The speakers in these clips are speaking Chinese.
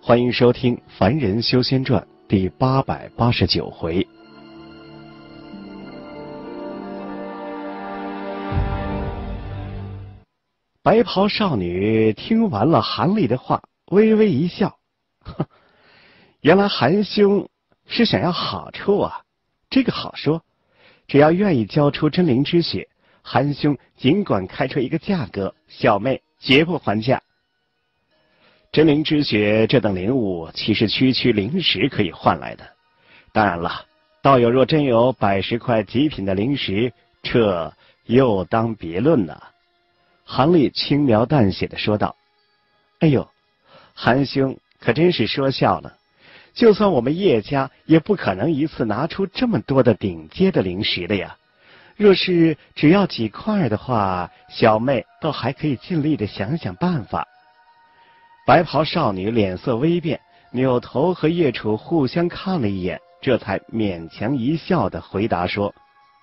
欢迎收听《凡人修仙传》第889回。白袍少女听完了韩立的话，微微一笑，哼，原来韩兄是想要好处啊。这个好说，只要愿意交出真灵之血，韩兄尽管开出一个价格，小妹绝不还价。真灵之血这等灵物，岂是区区灵石可以换来的？当然了，道友若真有110块极品的灵石，这又当别论了。韩立轻描淡写的说道：“哎呦，韩兄可真是说笑了。就算我们叶家也不可能一次拿出这么多的顶阶的灵石的呀。若是只要几块的话，小妹倒还可以尽力的想想办法。”白袍少女脸色微变，扭头和叶楚互相看了一眼，这才勉强一笑的回答说：“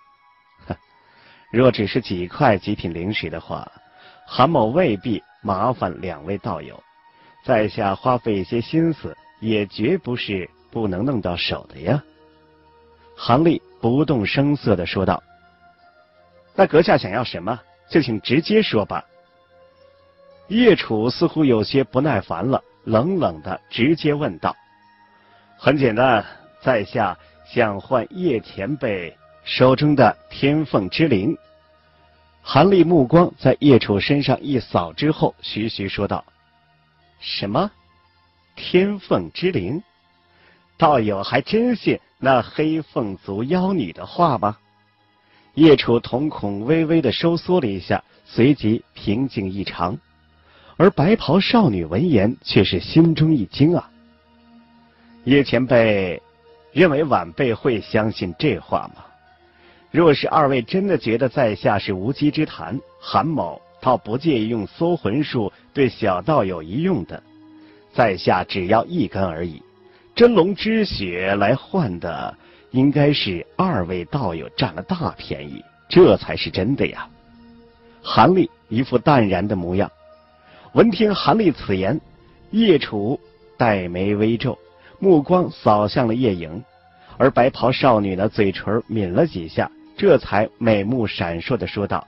若只是几块极品灵石的话，韩某未必麻烦2位道友，在下花费一些心思，也绝不是不能弄到手的呀。”韩立不动声色地说道：“那阁下想要什么，就请直接说吧。”叶楚似乎有些不耐烦了，冷冷地直接问道：“很简单，在下想换叶前辈手中的天凤之灵。”韩立目光在叶楚身上一扫之后，徐徐说道：“什么？天凤之灵？道友还真信那黑凤族妖女的话吗？”叶楚瞳孔微微的收缩了一下，随即平静异常。而白袍少女闻言却是心中一惊啊！叶前辈认为晚辈会相信这话吗？若是2位真的觉得在下是无稽之谈，韩某倒不介意用搜魂术对小道友一用的，在下只要1根而已，真龙之血来换的，应该是2位道友占了大便宜，这才是真的呀。韩立一副淡然的模样。闻听韩立此言，叶楚黛眉微皱，目光扫向了叶影，而白袍少女呢，嘴唇抿了几下，这才美目闪烁地说道：“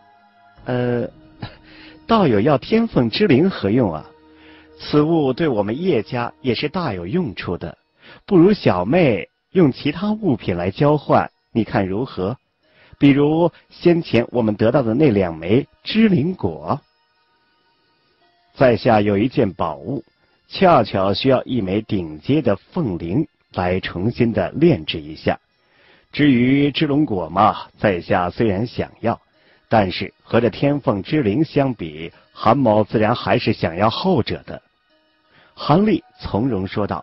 道友要天凤之灵何用啊？此物对我们叶家也是大有用处的，不如小妹用其他物品来交换，你看如何？比如先前我们得到的那2枚之灵果。在下有一件宝物，恰巧需要1枚顶阶的凤灵来重新的炼制一下。至于之龙果嘛，在下虽然想要，但是和这天凤之灵相比，韩某自然还是想要后者的。”韩立从容说道：“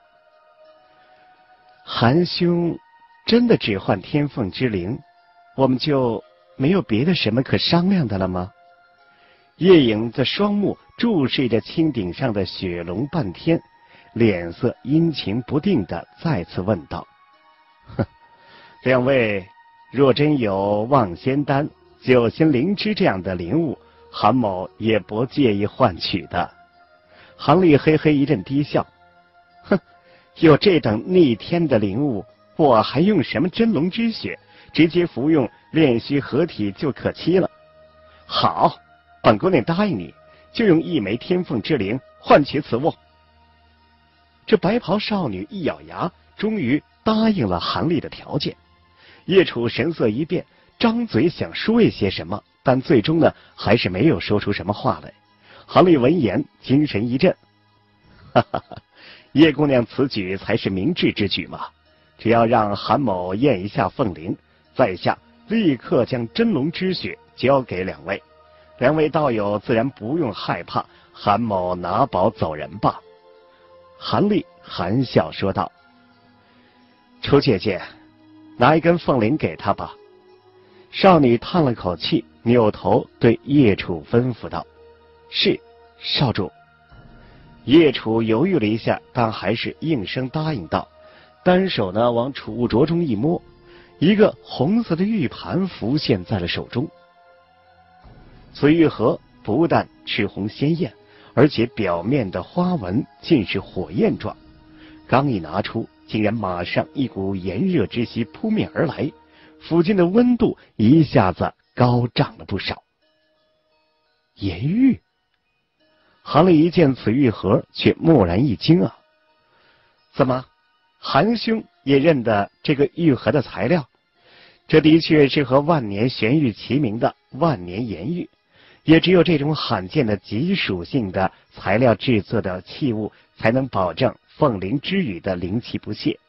韩兄真的只换天凤之灵，我们就没有别的什么可商量的了吗？”叶影的双目注视着青顶上的雪龙半天，脸色阴晴不定地再次问道：“2位若真有望仙丹、9仙灵芝这样的灵物，韩某也不介意换取的。”韩立嘿嘿一阵低笑：“有这等逆天的灵物，我还用什么真龙之血？直接服用炼虚合体就可期了。好，本姑娘答应你，就用1枚天凤之灵换取此物。”这白袍少女一咬牙，终于答应了韩立的条件。叶楚神色一变，张嘴想说一些什么，但最终呢，还是没有说出什么话来。韩立闻言精神一振：“哈哈哈，叶姑娘此举才是明智之举嘛！只要让韩某验一下凤灵，在下立刻将真龙之血交给2位。2位道友自然不用害怕，韩某拿宝走人吧。”韩立含笑说道：“楚姐姐，拿1根凤灵给他吧。”少女叹了口气，扭头对叶楚吩咐道：“是，少主。”叶楚犹豫了一下，但还是应声答应道，单手呢往储物镯中一摸，一个红色的玉盘浮现在了手中。此玉盒不但赤红鲜艳，而且表面的花纹尽是火焰状， 刚一拿出，竟然马上一股炎热之气扑面而来，附近的温度一下子高涨了不少。盐玉，韩立一见此玉盒，却蓦然一惊啊！怎么，韩兄也认得这个玉盒的材料？这的确是和万年玄玉齐名的万年盐玉，也只有这种罕见的极属性的材料制作的器物，才能保证凤灵之语的灵气不泄。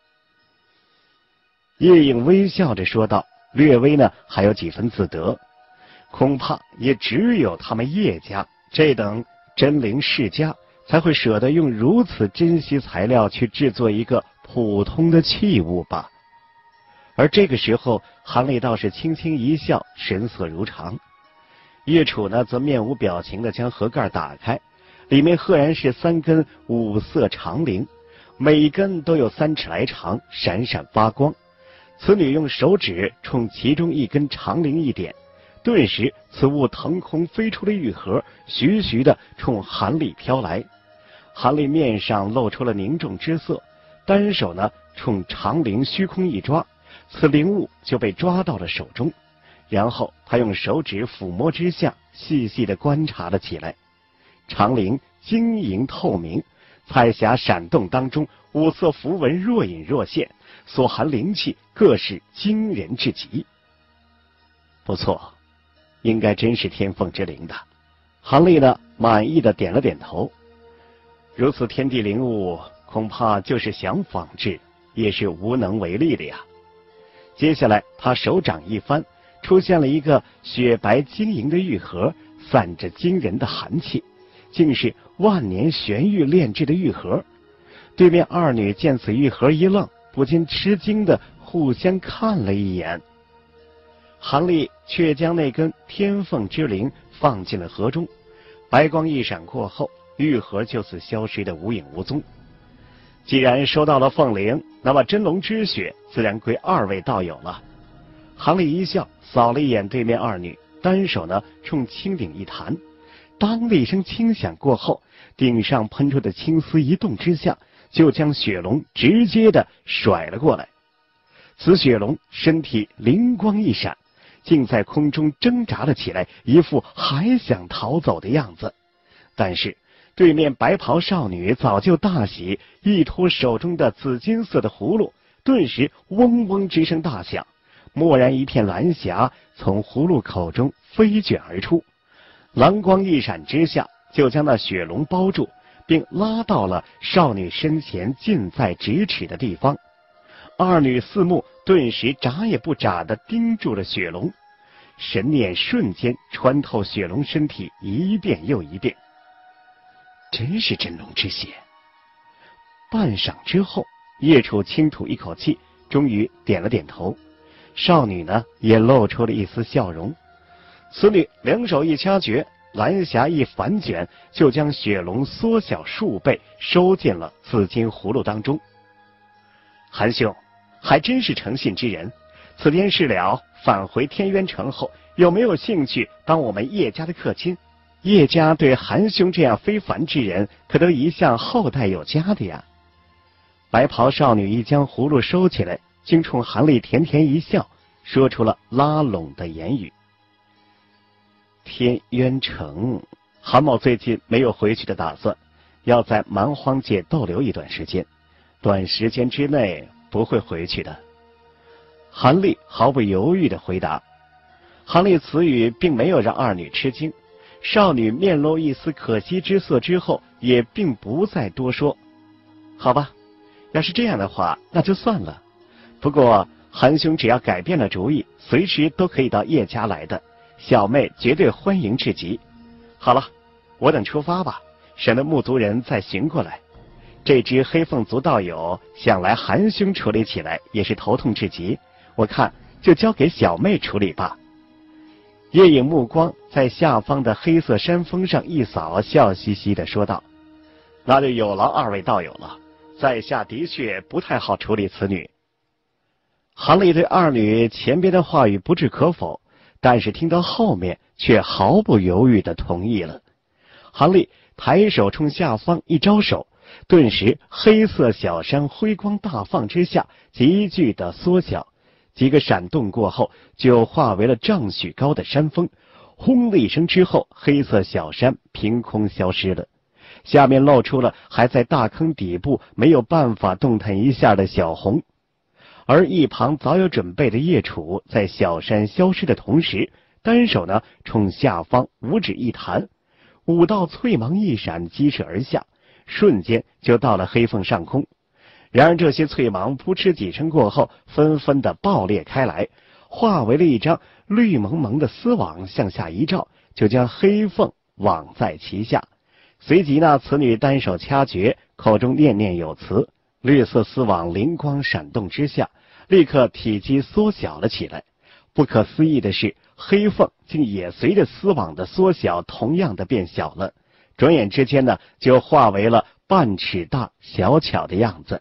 叶影微笑着说道，略微呢还有几分自得，恐怕也只有他们叶家这等真灵世家才会舍得用如此珍惜材料去制作一个普通的器物吧。而这个时候，韩立倒是轻轻一笑，神色如常。叶楚呢，则面无表情地将盒盖打开，里面赫然是3根五色长铃，每一根都有3尺来长，闪闪发光。此女用手指冲其中一根长铃一点，顿时此物腾空飞出了玉盒，徐徐地冲韩立飘来。韩立面上露出了凝重之色，单手呢冲长铃虚空一抓，此灵物就被抓到了手中。然后他用手指抚摸之下，细细地观察了起来。长铃晶莹透明，彩霞闪动当中，五色符文若隐若现，所含灵气各是惊人至极。不错，应该真是天凤之灵的。韩立呢满意的点了点头。如此天地灵物，恐怕就是想仿制也是无能为力的呀。接下来他手掌一翻，出现了一个雪白晶莹的玉盒，散着惊人的寒气，竟是万年玄玉炼制的玉盒。对面二女见此玉盒一愣，不禁吃惊的互相看了一眼。韩立却将那根天凤之铃放进了盒中，白光一闪过后，玉盒就此消失的无影无踪。既然收到了凤铃，那么真龙之血自然归2位道友了。韩立一笑，扫了一眼对面二女，单手呢冲青顶一弹，当的一声轻响过后，顶上喷出的青丝一动之下，就将雪龙直接的甩了过来。此雪龙身体灵光一闪，竟在空中挣扎了起来，一副还想逃走的样子。但是对面白袍少女早就大喜，一托手中的紫金色的葫芦，顿时嗡嗡之声大响，蓦然一片蓝霞从葫芦口中飞卷而出，蓝光一闪之下，就将那雪龙包住，并拉到了少女身前近在咫尺的地方。二女四目顿时眨也不眨地盯住了雪龙，神念瞬间穿透雪龙身体一遍又一遍。真是真龙之血。半晌之后，叶楚轻吐一口气，终于点了点头。少女呢也露出了一丝笑容。此女两手一掐诀，蓝霞一反卷，就将雪龙缩小数倍，收进了紫金葫芦当中。韩兄还真是诚信之人，此天事了，返回天渊城后，有没有兴趣当我们叶家的客亲？叶家对韩兄这样非凡之人，可都一向厚待有加的呀。白袍少女一将葫芦收起来，竟冲韩立甜甜一笑，说出了拉拢的言语。天渊城，韩某最近没有回去的打算，要在蛮荒界逗留一段时间，短时间之内不会回去的。韩立毫不犹豫地回答。韩立此语并没有让二女吃惊，少女面露一丝可惜之色之后，也并不再多说。好吧，要是这样的话，那就算了。不过韩兄只要改变了主意，随时都可以到叶家来的，小妹绝对欢迎至极。好了，我等出发吧，省得木族人再寻过来。这只黑凤族道友想来韩兄处理起来也是头痛至极，我看就交给小妹处理吧。叶影目光在下方的黑色山峰上一扫，笑嘻嘻地说道：那就有劳二位道友了，在下的确不太好处理此女。韩立对二女前边的话语不置可否，但是听到后面却毫不犹豫地同意了。韩立抬手冲下方一招手， 顿时黑色小山辉光大放之下急剧的缩小，几个闪动过后就化为了丈许高的山峰。轰的一声之后，黑色小山凭空消失了，下面露出了还在大坑底部没有办法动弹一下的小红。而一旁早有准备的叶楚在小山消失的同时，单手呢冲下方五指一弹，5道翠芒一闪，激射而下，瞬间就到了黑缝上空。然而这些翠芒扑哧几声过后，纷纷的爆裂开来，化为了一张绿蒙蒙的丝网，向下一照，就将黑缝网在其下。随即呢，此女单手掐诀，口中念念有词，绿色丝网灵光闪动之下，立刻体积缩小了起来。不可思议的是，黑缝竟也随着丝网的缩小同样的变小了，转眼之间呢，就化为了半尺大小巧的样子。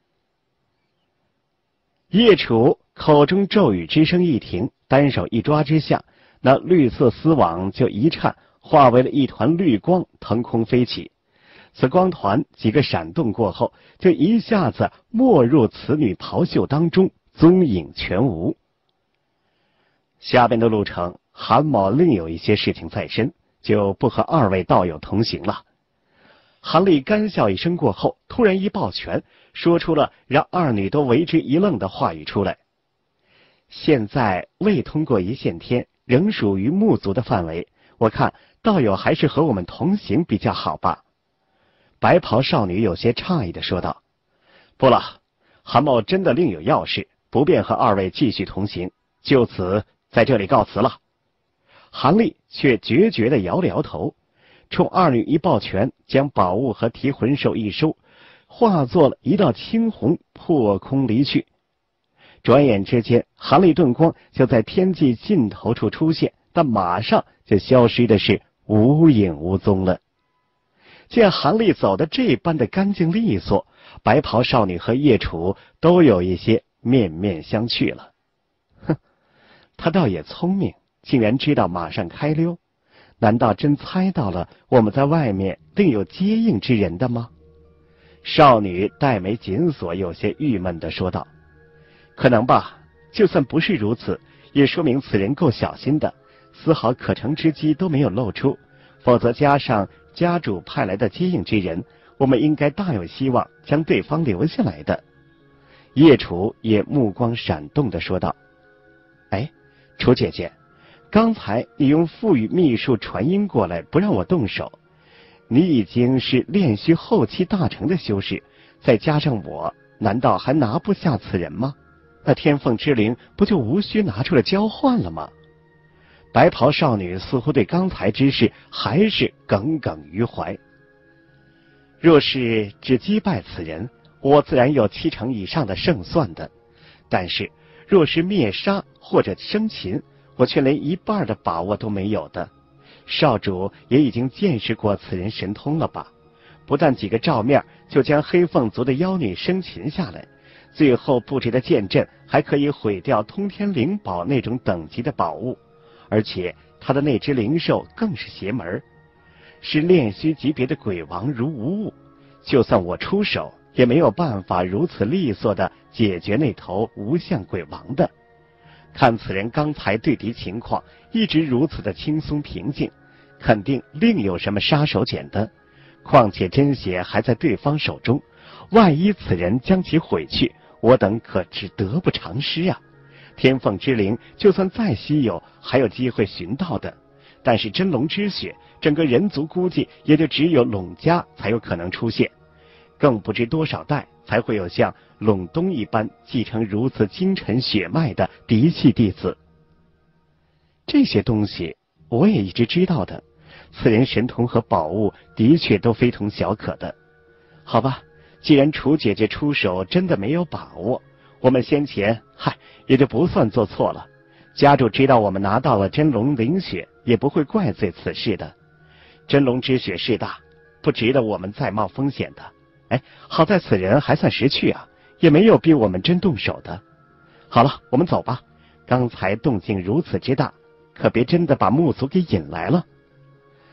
叶楚口中咒语之声一停，单手一抓之下，那绿色丝网就一颤，化为了一团绿光，腾空飞起。此光团几个闪动过后，就一下子没入此女袍袖当中，踪影全无。下边的路程，韩某另有一些事情在身，就不和2位道友同行了。韩立干笑一声过后，突然一抱拳，说出了让2女都为之一愣的话语出来。现在未通过一线天，仍属于木族的范围，我看道友还是和我们同行比较好吧。白袍少女有些诧异地说道：不了，韩某真的另有要事，不便和2位继续同行，就此在这里告辞了。韩立却决绝地摇了摇头，冲2女一抱拳，将宝物和提魂兽一收，化作了一道青红，破空离去。转眼之间，韩立遁光就在天际尽头处出现，但马上就消失的是无影无踪了。见韩立走得这般的干净利索，白袍少女和叶楚都有一些面面相觑了。哼，他倒也聪明，竟然知道马上开溜，难道真猜到了我们在外面另有接应之人的吗？少女黛眉紧锁，有些郁闷地说道：可能吧，就算不是如此，也说明此人够小心的，丝毫可乘之机都没有露出，否则加上家主派来的接应之人，我们应该大有希望将对方留下来的。叶楚也目光闪动地说道：哎，楚姐姐，刚才你用赋予秘术传音过来，不让我动手，你已经是炼虚后期大成的修士，再加上我，难道还拿不下此人吗？那天凤之灵不就无需拿出来交换了吗？白袍少女似乎对刚才之事还是耿耿于怀。若是只击败此人，我自然有70%以上的胜算的，但是若是灭杀或者生擒，我却连1半的把握都没有的。少主也已经见识过此人神通了吧？不但几个照面就将黑凤族的妖女生擒下来，最后布置的剑阵还可以毁掉通天灵宝那种等级的宝物，而且他的那只灵兽更是邪门，是炼虚级别的鬼王如无物，就算我出手也没有办法如此利索地解决那头无相鬼王的。看此人刚才对敌情况一直如此的轻松平静，肯定另有什么杀手锏的，况且真血还在对方手中，万一此人将其毁去，我等可是得不偿失啊！天凤之灵就算再稀有，还有机会寻到的，但是真龙之血，整个人族估计也就只有陇家才有可能出现，更不知多少代才会有像陇东一般继承如此精神血脉的嫡系弟子。这些东西我也一直知道的，此人神通和宝物的确都非同小可的。好吧，既然楚姐姐出手真的没有把握，我们先前也就不算做错了。家主知道我们拿到了真龙灵血，也不会怪罪此事的。真龙之血势大，不值得我们再冒风险的。好在此人还算识趣啊，也没有逼我们真动手的。好了，我们走吧。刚才动静如此之大，可别真的把木族给引来了。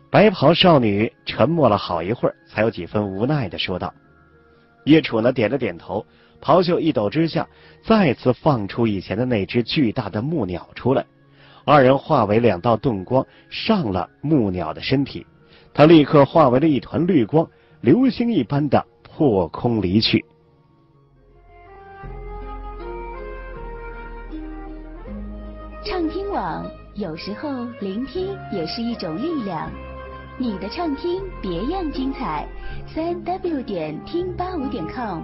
白袍少女沉默了好一会儿，才有几分无奈地说道。叶楚呢点了点头，袍袖一抖之下，再次放出以前的那只巨大的木鸟出来。二人化为2道盾光，上了木鸟的身体，它立刻化为了一团绿光，流星一般的破空离去。 畅听网，有时候聆听也是一种力量。你的畅听别样精彩，3w 点听85.com。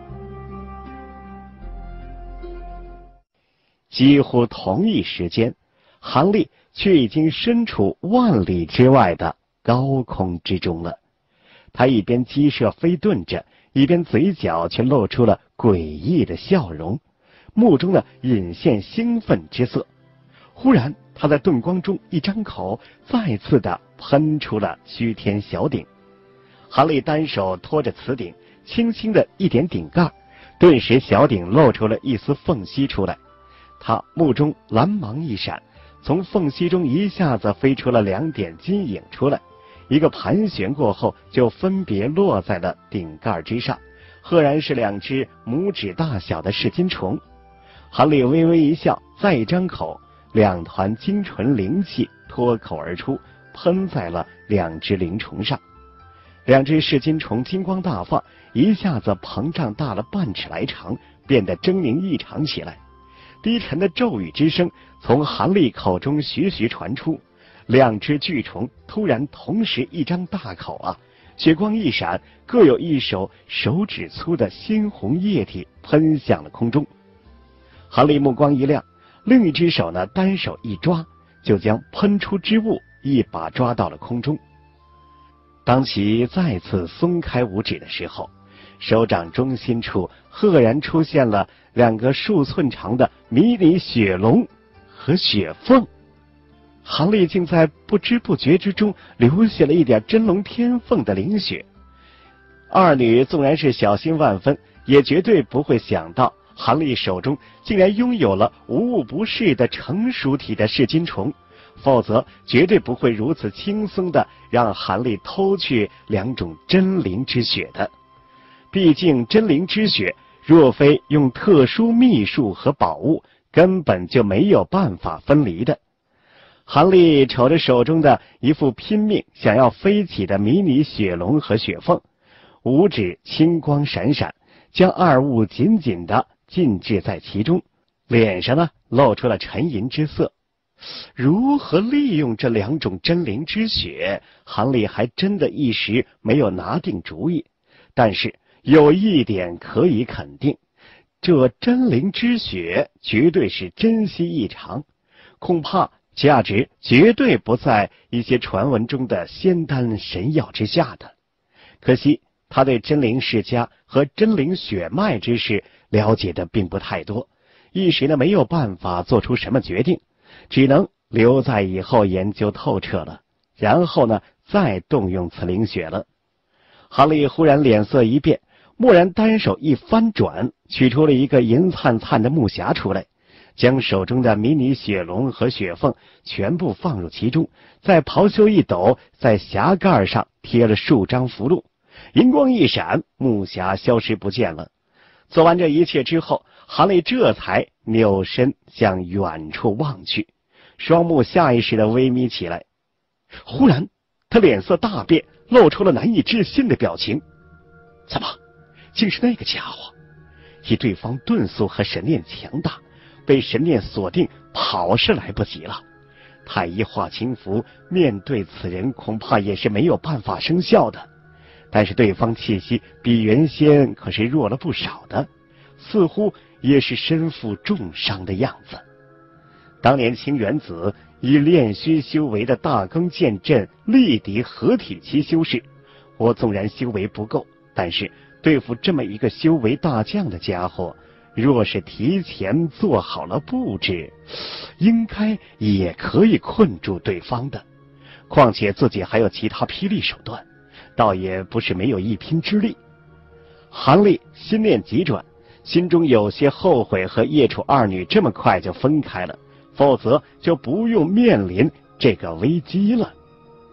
几乎同一时间，韩立却已经身处万里之外的高空之中了。他一边激射飞遁着，一边嘴角却露出了诡异的笑容，目中呢隐现兴奋之色。忽然他在遁光中一张口，再次的喷出了虚天小鼎。韩立单手托着瓷鼎，轻轻的一点鼎盖，顿时小鼎露出了一丝缝隙出来。他目中蓝芒一闪，从缝隙中一下子飞出了2点金影出来，一个盘旋过后就分别落在了鼎盖之上，赫然是2只拇指大小的噬金虫。韩立微微一笑，再一张口，2团精纯灵气脱口而出，喷在了2只灵虫上。2只噬金虫金光大放，一下子膨胀大了半尺来长，变得狰狞异常起来。低沉的咒语之声从韩立口中徐徐传出，2只巨虫突然同时一张大口血光一闪，各有一手手指粗的鲜红液体喷向了空中。韩立目光一亮，另一只手呢单手一抓，就将喷出之物一把抓到了空中。当其再次松开五指的时候，手掌中心处赫然出现了2个数寸长的迷你雪龙和雪凤。韩立竟在不知不觉之中流下了一点真龙天凤的灵血。二女纵然是小心万分，也绝对不会想到韩立手中竟然拥有了无物不噬的成熟体的噬金虫，否则绝对不会如此轻松的让韩立偷去2种真灵之血的。毕竟真灵之血若非用特殊秘术和宝物，根本就没有办法分离的。韩立瞅着手中的一副拼命想要飞起的迷你雪龙和雪凤，五指青光闪闪，将二物紧紧地浸置在其中，脸上呢露出了沉吟之色。如何利用这2种真灵之血，韩立还真的一时没有拿定主意。但是有一点可以肯定，这真灵之血绝对是珍稀异常，恐怕价值绝对不在一些传闻中的仙丹神药之下的。可惜他对真灵世家和真灵血脉之事了解的并不太多，一时呢没有办法做出什么决定，只能留在以后研究透彻了，然后呢再动用此灵血了。韩立忽然脸色一变，蓦然单手一翻转，取出了一个银灿灿的木匣出来，将手中的迷你雪龙和雪凤全部放入其中，再袍袖一抖，在匣盖上贴了数张符箓，银光一闪，木匣消失不见了。做完这一切之后，韩立这才扭身向远处望去，双目下意识地微眯起来。忽然他脸色大变，露出了难以置信的表情。怎么竟是那个家伙？以对方遁速和神念强大，被神念锁定，跑是来不及了。太医化轻符面对此人恐怕也是没有办法生效的，但是对方气息比原先可是弱了不少的，似乎也是身负重伤的样子。当年清元子以炼虚修为的大庚剑阵力敌合体期修士，我纵然修为不够，但是对付这么一个修为大将的家伙，若是提前做好了布置，应该也可以困住对方的。况且自己还有其他霹雳手段，倒也不是没有一拼之力。韩立心念急转，心中有些后悔和叶楚二女这么快就分开了，否则就不用面临这个危机了。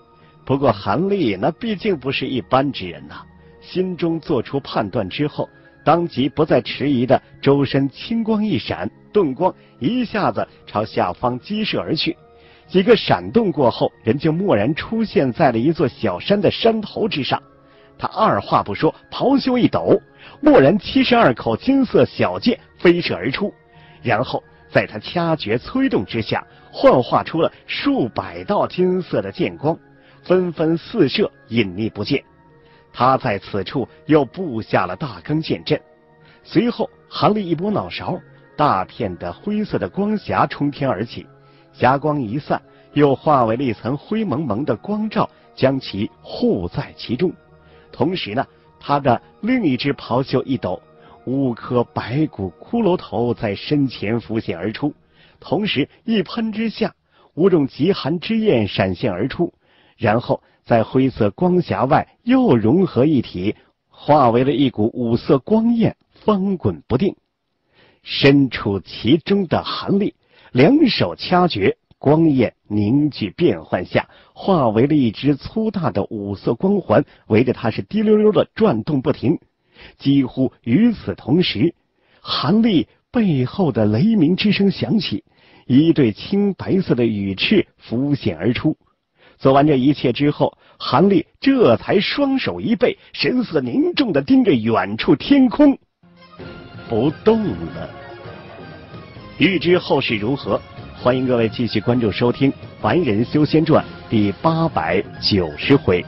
不过韩立那毕竟不是一般之人呐，心中做出判断之后，当即不再迟疑的周身青光一闪，盾光一下子朝下方激射而去。几个闪动过后，人就蓦然出现在了一座小山的山头之上。他二话不说，袍袖一抖，蓦然72口金色小剑飞射而出，然后在他掐诀催动之下，幻化出了数百道金色的剑光，纷纷四射，隐匿不见。他在此处又布下了大更剑阵。随后韩立一拨脑勺，大片的灰色的光霞冲天而起，霞光一散，又化为了一层灰蒙蒙的光罩，将其护在其中。同时呢，他的另一只袍袖一抖，5颗白骨骷髅头在身前浮现而出，同时一喷之下，5种极寒之焰闪现而出，然后在灰色光霞外又融合一体，化为了一股5色光焰，翻滚不定。身处其中的韩立两手掐诀，光焰凝聚变换下，化为了一只粗大的5色光环，围着他是滴溜溜的转动不停。几乎与此同时，韩立背后的雷鸣之声响起，一对青白色的羽翅浮现而出。做完这一切之后，韩立这才双手一背，神色凝重地盯着远处天空，不动了。欲知后事如何，欢迎各位继续关注收听《凡人修仙传》第890回。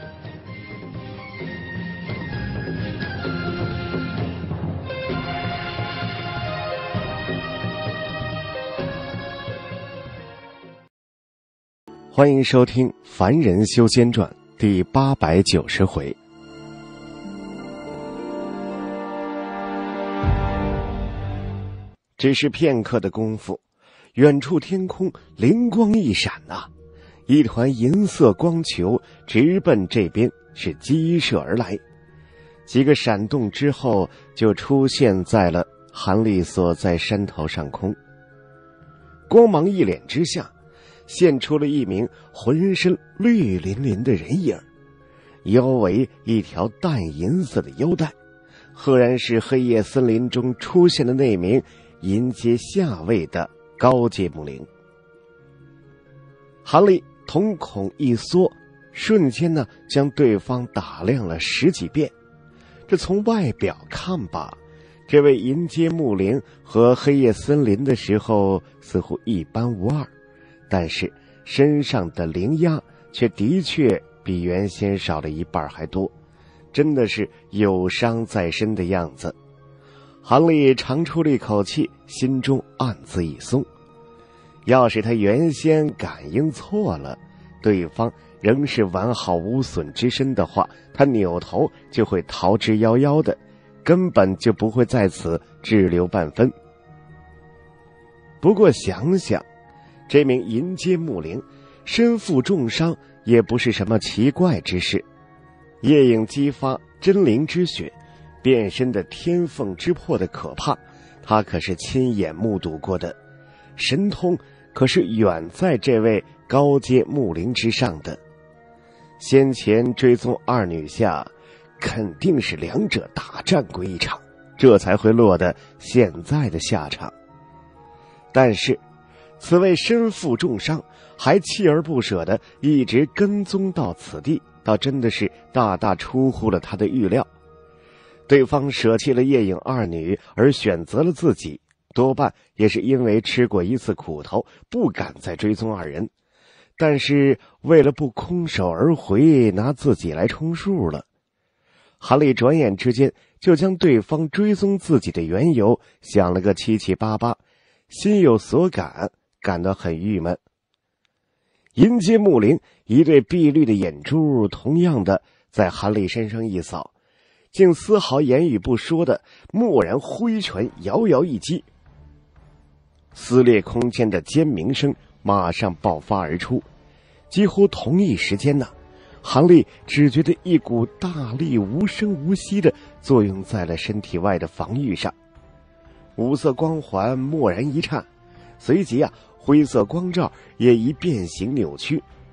欢迎收听《凡人修仙传》第890回。只是片刻的功夫，远处天空灵光一闪啊，一团银色光球直奔这边是激射而来。几个闪动之后，就出现在了韩立所在山头上空。光芒一脸之下，现出了一名浑身绿淋淋的人影，腰围一条淡银色的腰带，赫然是黑夜森林中出现的那名银阶下位的高阶木灵。韩立瞳孔一缩，瞬间呢将对方打量了10几遍。这从外表看吧，这位银阶木灵和黑夜森林的时候似乎一般无二，但是身上的灵压却的确比原先少了1半还多，真的是有伤在身的样子。韩立长出了一口气，心中暗自一松。要是他原先感应错了，对方仍是完好无损之身的话，他扭头就会逃之夭夭的，根本就不会在此滞留半分。不过想想，这名银阶木灵身负重伤，也不是什么奇怪之事。夜影激发真灵之血，变身的天凤之魄的可怕，他可是亲眼目睹过的，神通可是远在这位高阶木灵之上的。先前追踪2女下，肯定是两者大战过一场，这才会落得现在的下场。但是此位身负重伤，还锲而不舍地一直跟踪到此地，倒真的是大大出乎了他的预料。对方舍弃了夜影2女而选择了自己，多半也是因为吃过一次苦头，不敢再追踪2人。但是为了不空手而回，拿自己来充数了。韩立转眼之间就将对方追踪自己的缘由想了个七七八八，心有所感，感到很郁闷。银阶木灵一对碧绿的眼珠同样的在韩立身上一扫，竟丝毫言语不说的蓦然挥拳遥遥一击，撕裂空间的尖鸣声马上爆发而出。几乎同一时间呢，韩立只觉得一股大力无声无息的作用在了身体外的防御上。5色光环蓦然一颤，随即灰色光罩也一变形扭曲。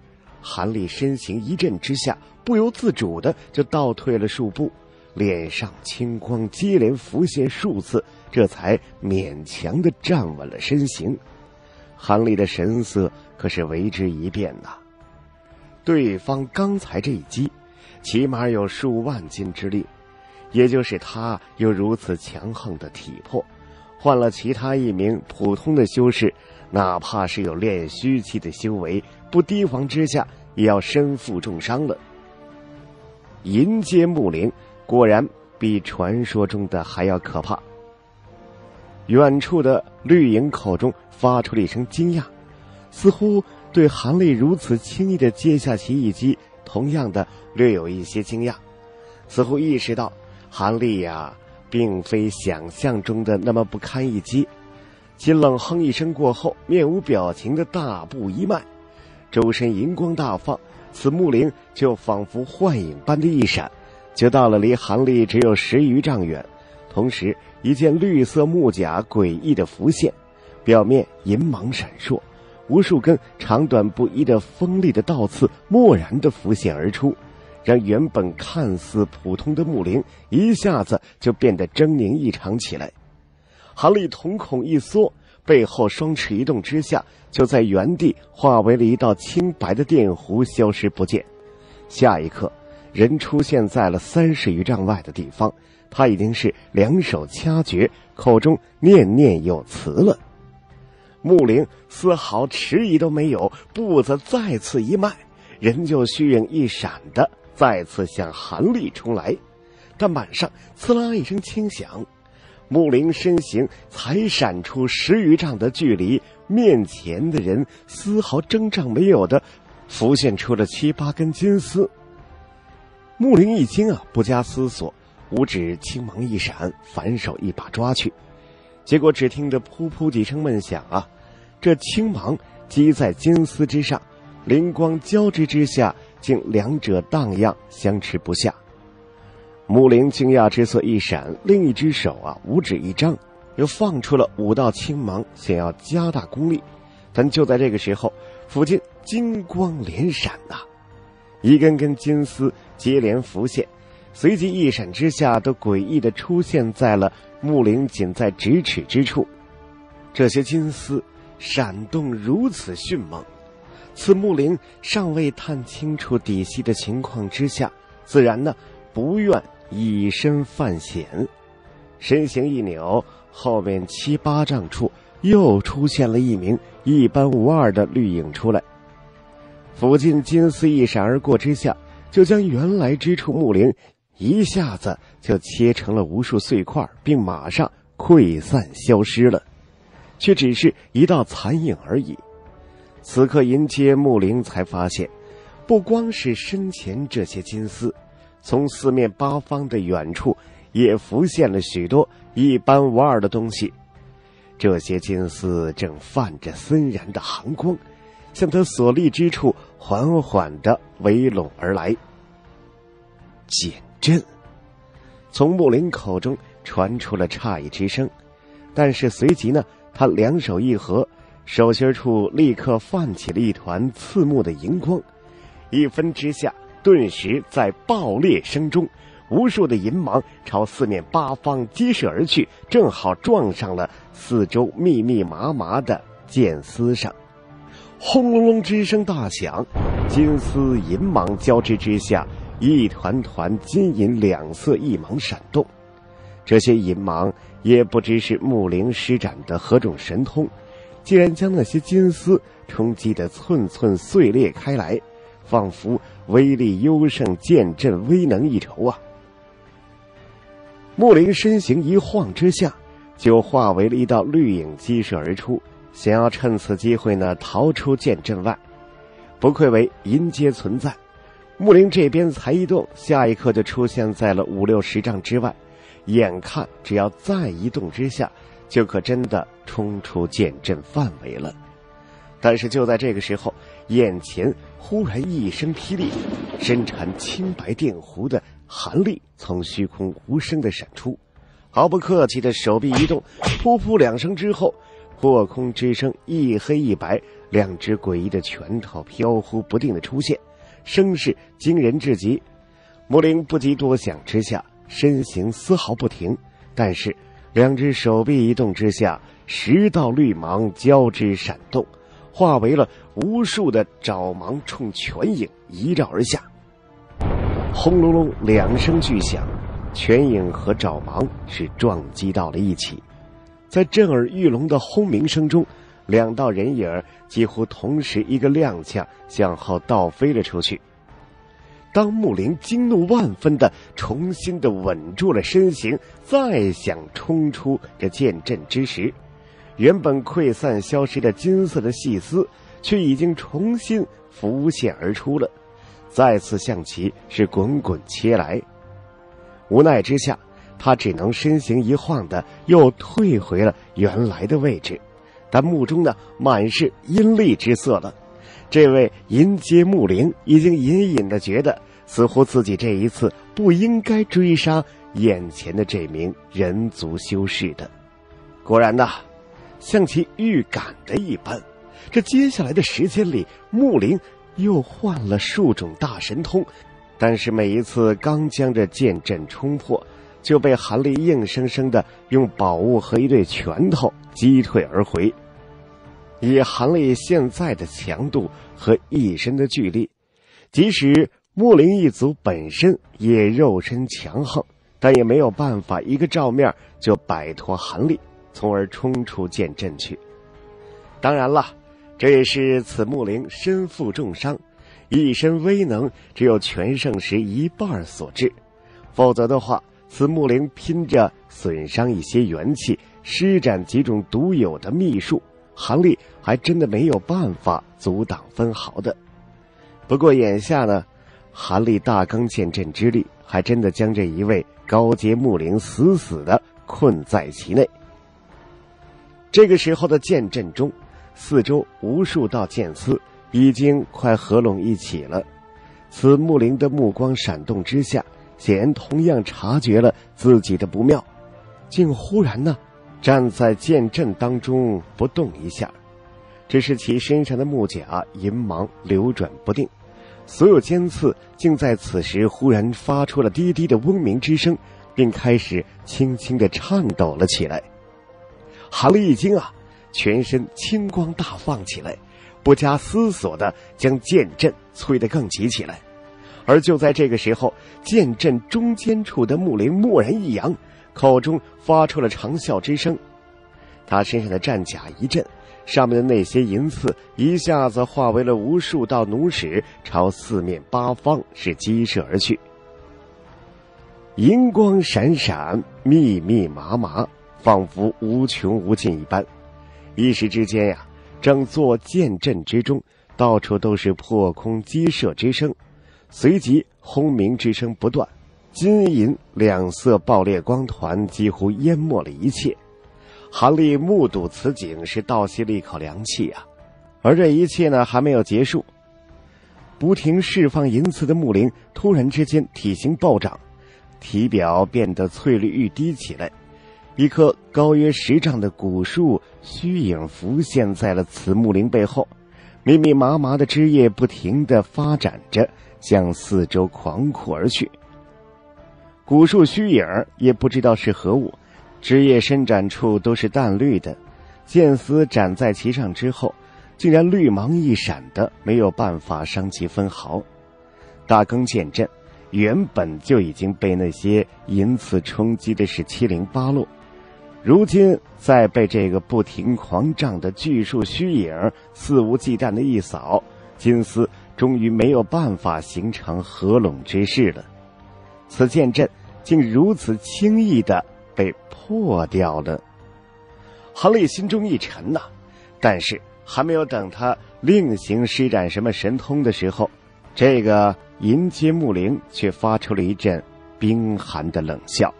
韩立身形一震之下，不由自主的就倒退了数步，脸上青光接连浮现数次，这才勉强的站稳了身形。韩立的神色可是为之一变呐。对方刚才这一击起码有数万斤之力，也就是他有如此强横的体魄，换了其他一名普通的修士，哪怕是有练虚气的修为，不提防之下也要身负重伤了。银阶木灵果然比传说中的还要可怕。远处的绿影口中发出了一声惊讶，似乎对韩立如此轻易地接下其一击，同样的略有一些惊讶，似乎意识到韩立呀，并非想象中的那么不堪一击。其冷哼一声过后，面无表情的大步一迈，周身银光大放，此木灵就仿佛幻影般的一闪，就到了离韩立只有10余丈远。同时一件绿色木甲诡异的浮现，表面银芒闪烁，无数根长短不一的锋利的刀刺蓦然地浮现而出，让原本看似普通的木灵一下子就变得狰狞异常起来。韩立瞳孔一缩，背后双翅一动之下，就在原地化为了一道清白的电弧，消失不见。下一刻，人出现在了30余丈外的地方，他已经是两手掐诀，口中念念有词了。木灵丝毫迟疑都没有，步子再次一迈，人就虚影一闪的再次向韩立冲来。但马上刺啦一声轻响，木灵身形才闪出10余丈的距离，面前的人丝毫征兆没有的浮现出了7、8根金丝。木灵一惊啊，不加思索，五指青芒一闪，反手一把抓去。结果只听得噗噗几声闷响啊，这青芒击在金丝之上，灵光交织之下，竟两者荡漾，相持不下。木灵惊讶之色一闪，另一只手啊五指一张，又放出了5道青芒，想要加大功力。但就在这个时候，附近金光连闪啊，一根根金丝接连浮现，随即一闪之下都诡异地出现在了木灵仅在咫尺之处。这些金丝闪动如此迅猛，此木灵尚未探清楚底细的情况之下，自然呢不愿以身犯险，身形一扭，后面7、8丈处又出现了一名一般无二的绿影出来。附近金丝一闪而过之下，就将原来之处木灵一下子就切成了无数碎块，并马上溃散消失了，却只是一道残影而已。此刻迎接木灵才发现，不光是身前这些金丝，从四面八方的远处也浮现了许多一般无二的东西。这些金丝正泛着森然的寒光，向他所立之处缓缓地围拢而来。减阵！从木灵口中传出了诧异之声，但是随即呢，他两手一合，手心处立刻泛起了一团刺目的荧光，一分之下，顿时在爆裂声中，无数的银芒朝四面八方激射而去，正好撞上了四周密密麻麻的剑丝上。轰隆隆之声大响，金丝银芒交织之下，一团团金银两色一芒闪动。这些银芒也不知是木灵施展的何种神通，竟然将那些金丝冲击得寸寸碎裂开来，仿佛威力优胜剑阵威能一筹啊！木灵身形一晃之下，就化为了一道绿影激射而出，想要趁此机会呢逃出剑阵外。不愧为银阶存在，木灵这边才一动，下一刻就出现在了5、60丈之外，眼看只要再一动之下，就可真的冲出剑阵范围了。但是就在这个时候，眼前忽然一声霹雳，身缠青白电弧的韩立从虚空无声地闪出，毫不客气的手臂一动，噗噗2声之后， 破空之声一黑一白两只诡异的拳头飘忽不定的出现，声势惊人至极。木灵不及多想之下，身形丝毫不停，但是两只手臂一动之下，10道绿芒交织闪动，化为了无数的爪芒，冲拳影一绕而下。轰隆隆2声巨响，拳影和爪芒是撞击到了一起。在震耳欲聋的轰鸣声中，2道人影几乎同时一个踉跄向后倒飞了出去。当木灵惊怒万分的重新的稳住了身形，再想冲出这剑阵之时，原本溃散消失的金色的细丝却已经重新浮现而出了，再次向其是滚滚切来。无奈之下，他只能身形一晃的又退回了原来的位置，但目中呢满是阴戾之色了。这位银阶木灵已经隐隐的觉得，似乎自己这一次不应该追杀眼前的这名人族修士的。果然呐，像其预感的一般，这接下来的时间里，木灵又换了数种大神通，但是每一次刚将这剑阵冲破，就被韩立硬生生的用宝物和一对拳头击退而回。以韩立现在的强度和一身的巨力，即使木灵一族本身也肉身强横，但也没有办法一个照面就摆脱韩立，从而冲出剑阵去。当然了，这也是此木灵身负重伤，一身威能只有全盛时1半所致，否则的话，此木灵拼着损伤一些元气，施展几种独有的秘术，韩立还真的没有办法阻挡分毫的。不过眼下呢，韩立大罡剑阵之力还真的将这一位高阶木灵死死的困在其内。这个时候的剑阵中，四周无数道剑丝已经快合拢一起了。此木灵的目光闪动之下，显然同样察觉了自己的不妙，竟忽然呢站在剑阵当中不动一下，只是其身上的木甲银芒流转不定，所有尖刺竟在此时忽然发出了低低的嗡鸣之声，并开始轻轻地颤抖了起来。韩立一惊啊，全身青光大放起来，不加思索地将剑阵催得更急起来。而就在这个时候，剑阵中间处的木灵蓦然一扬，口中发出了长啸之声。他身上的战甲一震，上面的那些银刺一下子化为了无数道弩矢，朝四面八方是激射而去。银光闪闪，密密麻麻，仿佛无穷无尽一般。一时之间呀，整座剑阵之中到处都是破空激射之声，随即轰鸣之声不断，金银两色爆裂光团几乎淹没了一切。韩立目睹此景，是倒吸了一口凉气啊！而这一切呢，还没有结束。不停释放银刺的木灵突然之间体型暴涨，体表变得翠绿欲滴起来。一棵高约10丈的古树虚影浮现在了此木灵背后，密密麻麻的枝叶不停地发展着，向四周狂扩而去。古树虚影也不知道是何物，枝叶伸展处都是淡绿的，剑丝展在其上之后，竟然绿芒一闪的，没有办法伤其分毫。大罡剑阵原本就已经被那些银刺冲击的是七零八落，如今再被这个不停狂涨的巨树虚影肆无忌惮的一扫，金丝终于没有办法形成合拢之势了。此剑阵竟如此轻易地被破掉了。韩立心中一沉呐，但是还没有等他另行施展什么神通的时候，这个银阶木灵却发出了一阵冰寒的冷笑。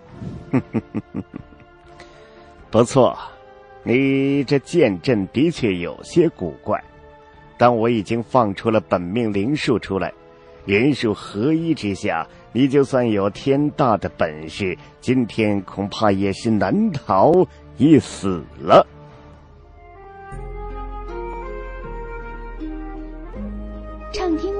不错，你这剑阵的确有些古怪，但我已经放出了本命灵术出来，人数合一之下，你就算有天大的本事，今天恐怕也是难逃一死了。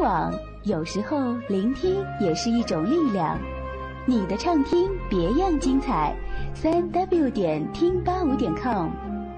网，有时候聆听也是一种力量。你的畅听别样精彩，3w 点听85.com。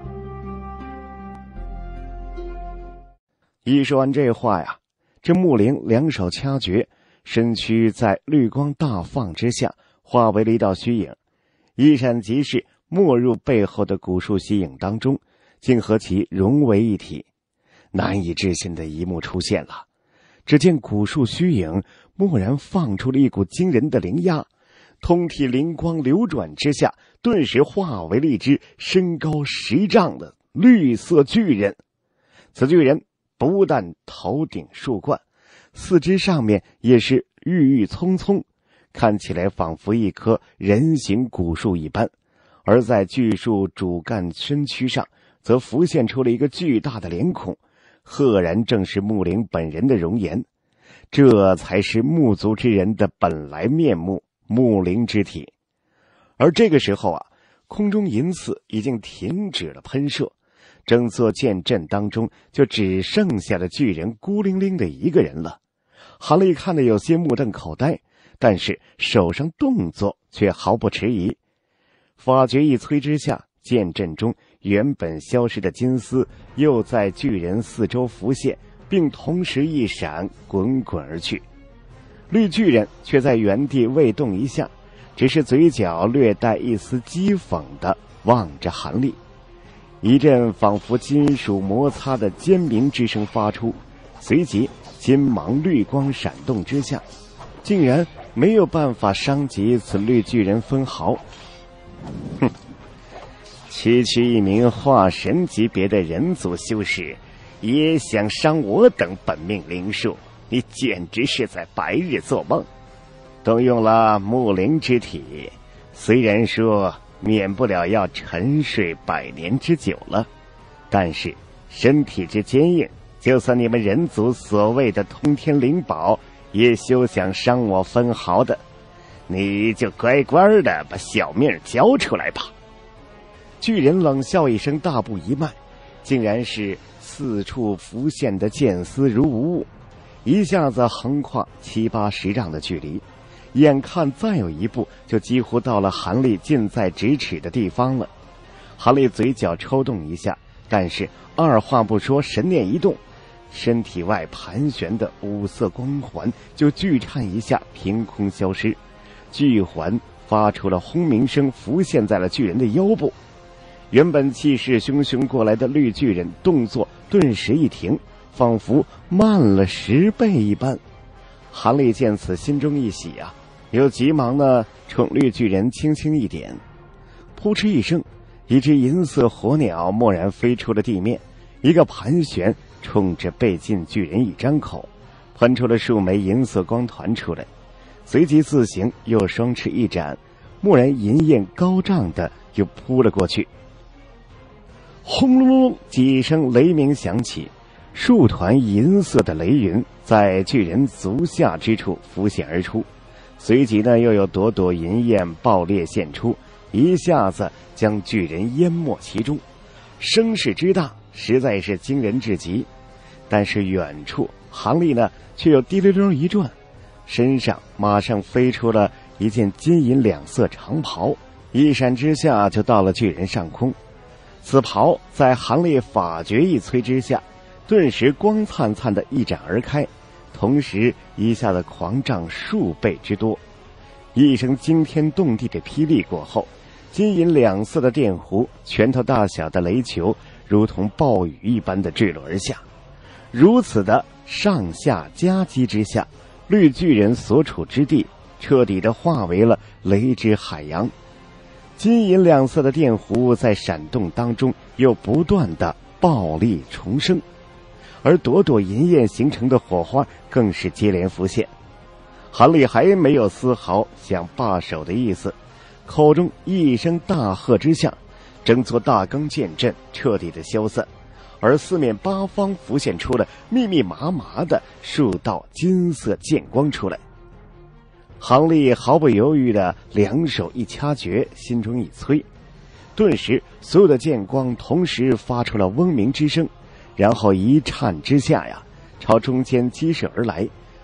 一说完这话呀，这木灵两手掐诀，身躯在绿光大放之下化为了一道虚影，一闪即逝，没入背后的古树虚影当中，竟和其融为一体。难以置信的一幕出现了，只见古树虚影蓦然放出了一股惊人的灵压，通体灵光流转之下，顿时化为了一只身高10丈的绿色巨人。此巨人不但头顶树冠，四肢上面也是郁郁葱葱，看起来仿佛一棵人形古树一般，而在巨树主干身躯上则浮现出了一个巨大的脸孔，赫然正是木灵本人的容颜。这才是木族之人的本来面目，木灵之体。而这个时候啊，空中银刺已经停止了喷射，整座剑阵当中就只剩下了巨人孤零零的一个人了。韩立看得有些目瞪口呆，但是手上动作却毫不迟疑。法诀一催之下，剑阵中原本消失的金丝又在巨人四周浮现，并同时一闪，滚滚而去。绿巨人却在原地未动一下，只是嘴角略带一丝讥讽地望着韩立。一阵仿佛金属摩擦的尖鸣之声发出，随即金芒绿光闪动之下，竟然没有办法伤及此绿巨人分毫。哼，区区一名化神级别的人族修士，也想伤我等本命灵术，你简直是在白日做梦。动用了木灵之体，虽然说免不了要沉睡100年之久了，但是身体之坚硬，就算你们人族所谓的通天灵宝，也休想伤我分毫的。你就乖乖的把小命交出来吧。巨人冷笑一声，大步一迈，竟然是四处浮现的剑丝如无物，一下子横跨70-80丈的距离，眼看再有一步就几乎到了韩立近在咫尺的地方了。韩立嘴角抽动一下，但是二话不说，神念一动，身体外盘旋的5色光环就巨颤一下凭空消失，巨环发出了轰鸣声，浮现在了巨人的腰部。原本气势汹汹过来的绿巨人动作顿时一停，仿佛慢了10倍一般。韩立见此心中一喜啊，又急忙呢冲绿巨人轻轻一点，扑哧一声，一只银色火鸟蓦然飞出了地面，一个盘旋冲着被禁巨人一张口，喷出了数枚银色光团出来，随即自行又双翅一展，蓦然银焰高涨的又扑了过去。轰隆隆几声雷鸣响起，数团银色的雷云在巨人足下之处浮现而出，随即呢又有朵朵银焰爆裂现出，一下子将巨人淹没其中，声势之大实在是惊人至极。但是远处韩立呢却又滴溜溜一转，身上马上飞出了一件金银2色长袍，一闪之下就到了巨人上空。此袍在韩立法诀一催之下，顿时光灿灿的一展而开，同时一下子狂涨数倍之多。一声惊天动地的霹雳过后，金银2色的电弧，拳头大小的雷球如同暴雨一般的坠落而下。如此的上下夹击之下，绿巨人所处之地彻底的化为了雷之海洋。金银2色的电弧在闪动当中又不断的暴力重生，而朵朵银焰形成的火花更是接连浮现。韩立还没有丝毫想罢手的意思，口中一声大喝之下，整座大钢剑阵彻底的消散，而四面八方浮现出了密密麻麻的数道金色剑光出来。韩立毫不犹豫的两手一掐诀，心中一催，顿时所有的剑光同时发出了嗡鸣之声，然后一颤之下呀，朝中间激射而来，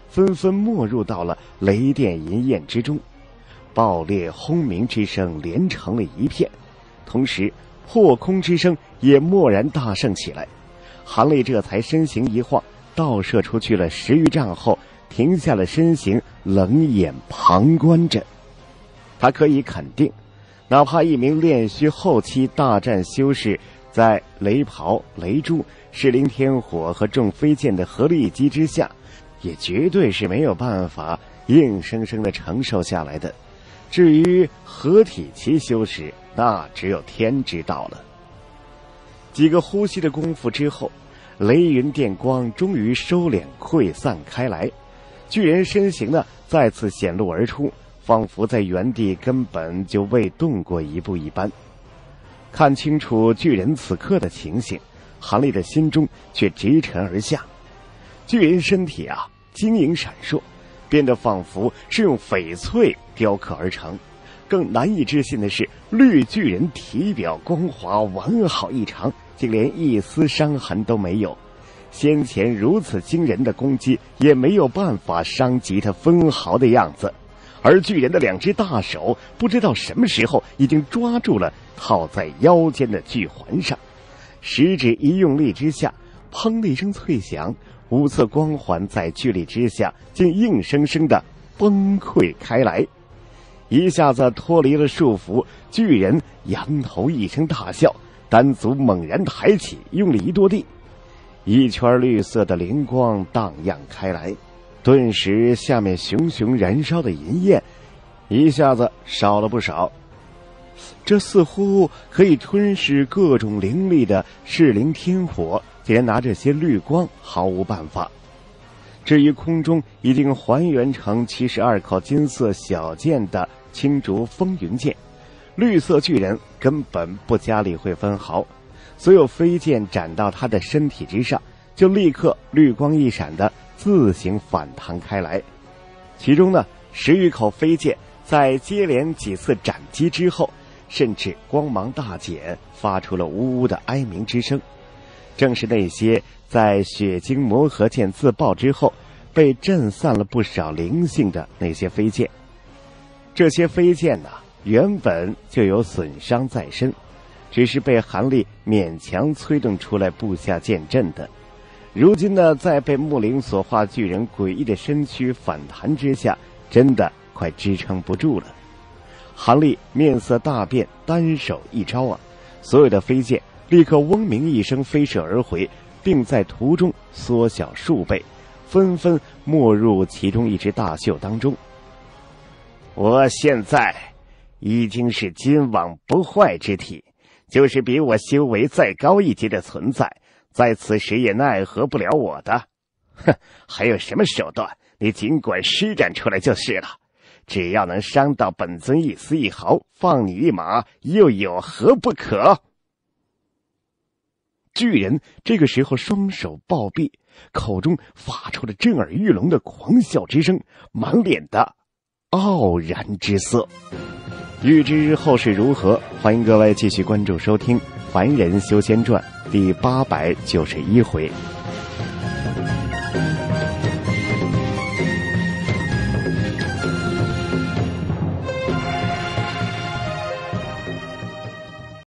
纷纷没入到了雷电银焰之中，爆裂轰鸣之声连成了一片，同时破空之声也蓦然大盛起来。韩立这才身形一晃，倒射出去了10余丈后，停下了身形，冷眼旁观着。他可以肯定，哪怕一名炼虚后期大战修士，在雷炮、雷珠、噬灵天火和众飞剑的合力击之下，也绝对是没有办法硬生生的承受下来的。至于合体期修士，那只有天知道了。几个呼吸的功夫之后，雷云电光终于收敛溃散开来，巨人身形呢再次显露而出，仿佛在原地根本就未动过一步一般。看清楚巨人此刻的情形，韩立的心中却直沉而下。巨人身体啊晶莹闪烁，变得仿佛是用翡翠雕刻而成。更难以置信的是，绿巨人体表光滑完好异常，竟连一丝伤痕都没有。先前如此惊人的攻击也没有办法伤及他分毫的样子，而巨人的2只大手不知道什么时候已经抓住了套在腰间的巨环上，食指一用力之下，砰的一声脆响，5色光环在巨力之下竟硬生生的崩溃开来。一下子脱离了束缚，巨人仰头一声大笑，单足猛然抬起，用力一跺地，一圈绿色的灵光荡漾开来，顿时下面熊熊燃烧的银焰一下子少了不少。这似乎可以吞噬各种灵力的噬灵天火，竟然拿这些绿光毫无办法。至于空中已经还原成72口金色小剑的青竹风云剑，绿色巨人根本不加理会分毫，所有飞剑斩到他的身体之上，就立刻绿光一闪的自行反弹开来。其中呢10余口飞剑在接连几次斩击之后，甚至光芒大减，发出了呜呜的哀鸣之声。正是那些在血晶魔合剑自爆之后被震散了不少灵性的那些飞剑。这些飞剑呢原本就有损伤在身，只是被韩立勉强催动出来布下剑阵的。如今呢在被木灵所化巨人诡异的身躯反弹之下，真的快支撑不住了。韩立面色大变，单手一招啊，所有的飞剑立刻嗡鸣一声飞射而回，并在途中缩小数倍，纷纷没入其中一只大袖当中。我现在已经是今往不坏之体，就是比我修为再高一阶的存在，在此时也奈何不了我的。哼，还有什么手段，你尽管施展出来就是了。只要能伤到本尊一丝一毫，放你一马，又有何不可？巨人这个时候双手抱臂，口中发出了震耳欲聋的狂笑之声，满脸的傲然之色。欲知后事如何，欢迎各位继续关注收听《凡人修仙传》第891回。